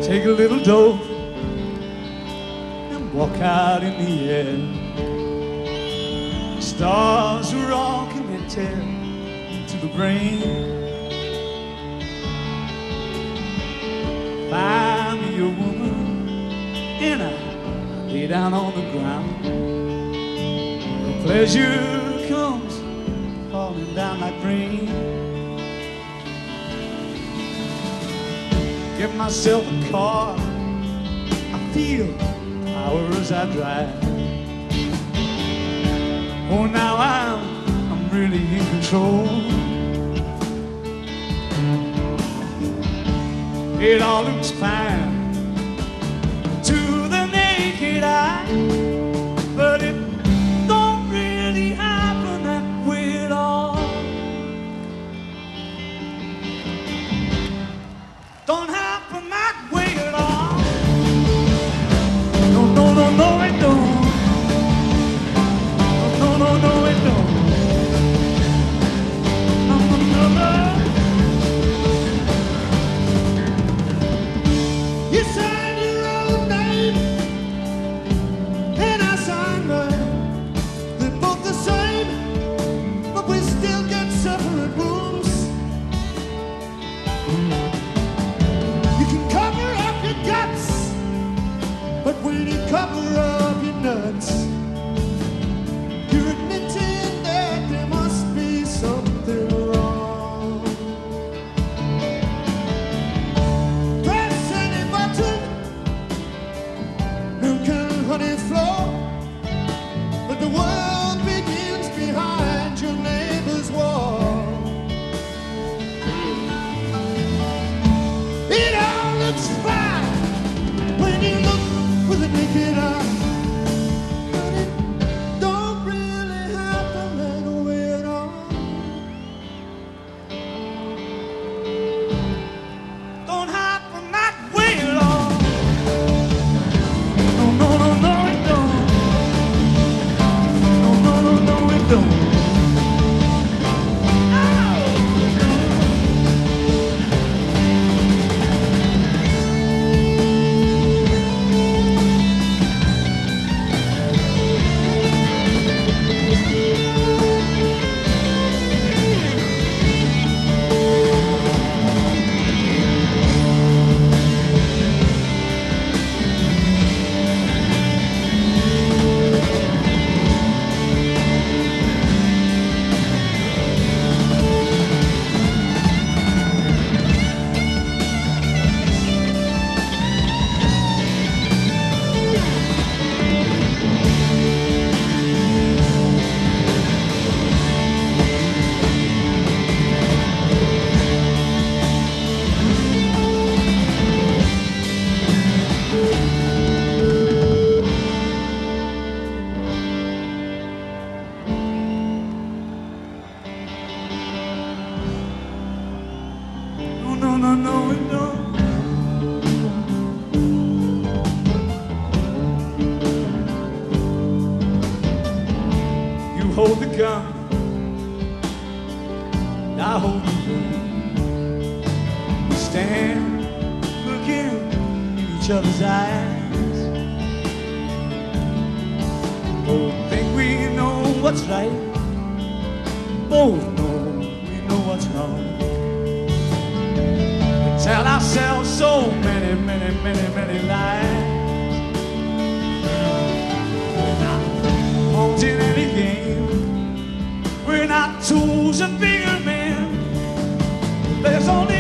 Take a little dough and walk out in the air. Stars are all connected to the brain. Find me a woman and I lay down on the ground. The pleasure comes falling down like rain. Get myself a car, I feel power as I drive. Oh, now I'm really in control. It all looks fine to the naked eye, but it don't really happen that way at all. Don't happen that way at all. No, no, no, no, it don't. No, no, no, it don't. No, no, no, no. You signed your own name, and I signed mine. They're both the same, but we still get separate rooms. You can cover up your guts, but when you cover up your nuts, you're admitting that there must be something wrong. Press any button, milk and honey flow, but the world begins behind your neighbor's wall. It all looks fine when you look with a naked eye, but it don't really happen that way at all. Don't happen that way at all. No, no, no, no, it don't. No, no, no, no, it don't. No, no, no, it don't. You hold the gun, and I hold the gun. We stand looking in each other's eyes. Both think we know what's right, both know we know what's wrong. Tell ourselves so many, many, many, many lies. We're not pawns in any game. We're not tools of bigger men. There's only